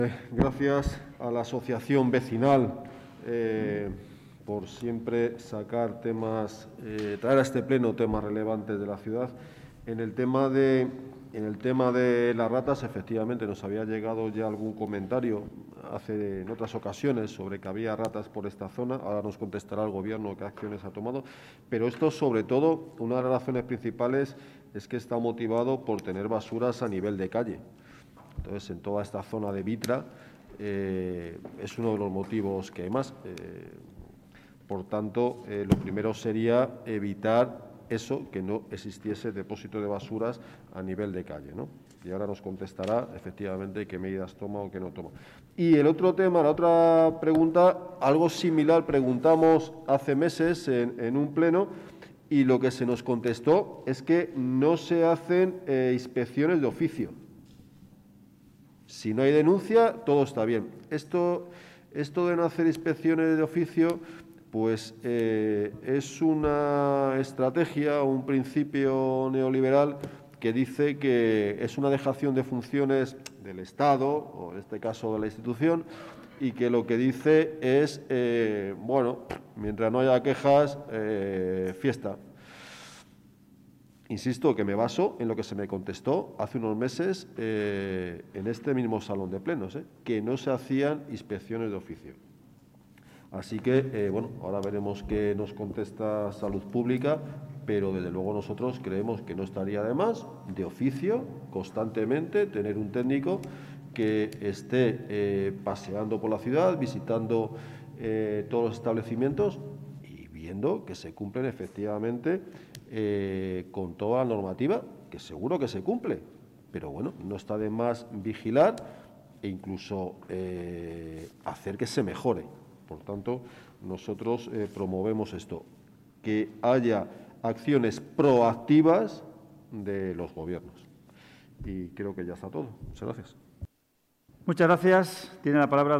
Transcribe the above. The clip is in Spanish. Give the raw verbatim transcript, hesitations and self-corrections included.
Gracias a la asociación vecinal eh, por siempre sacar temas, eh, traer a este pleno temas relevantes de la ciudad. En el tema de, en el tema de las ratas, efectivamente, nos había llegado ya algún comentario hace en otras ocasiones sobre que había ratas por esta zona. Ahora nos contestará el Gobierno qué acciones ha tomado. Pero esto, sobre todo, una de las razones principales es que está motivado por tener basuras a nivel de calle. Entonces, en toda esta zona de Vitra eh, es uno de los motivos que hay más. Eh, por tanto, eh, lo primero sería evitar eso, que no existiese depósito de basuras a nivel de calle, ¿no? Y ahora nos contestará efectivamente qué medidas toma o qué no toma. Y el otro tema, la otra pregunta, algo similar preguntamos hace meses en, en un pleno, y lo que se nos contestó es que no se hacen eh, inspecciones de oficio. Si no hay denuncia, todo está bien. Esto, esto de no hacer inspecciones de oficio, pues eh, es una estrategia o un principio neoliberal que dice que es una dejación de funciones del Estado, o en este caso de la institución, y que lo que dice es, eh, bueno, mientras no haya quejas, eh, fiesta. Insisto que me baso en lo que se me contestó hace unos meses eh, en este mismo salón de plenos, eh, que no se hacían inspecciones de oficio. Así que, eh, bueno, ahora veremos qué nos contesta Salud Pública, pero desde luego nosotros creemos que no estaría de más, de oficio, constantemente, tener un técnico que esté eh, paseando por la ciudad, visitando eh, todos los establecimientos y viendo que se cumplen efectivamente eh, con toda la normativa, que seguro que se cumple, pero bueno, no está de más vigilar e incluso eh, hacer que se mejore. Por tanto, nosotros eh, promovemos esto, que haya acciones proactivas de los gobiernos. Y creo que ya está todo. Muchas gracias. Muchas gracias. Tiene la palabra